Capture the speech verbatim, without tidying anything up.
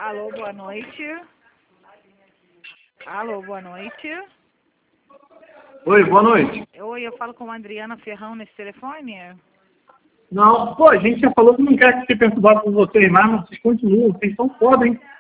Alô, boa noite. Alô, boa noite. Oi, boa noite. Oi, eu falo com a Adriana Ferrão nesse telefone? Não, pô, a gente já falou que não quer ser perturbado por vocês mais, mas vocês continuam, vocês são foda, hein?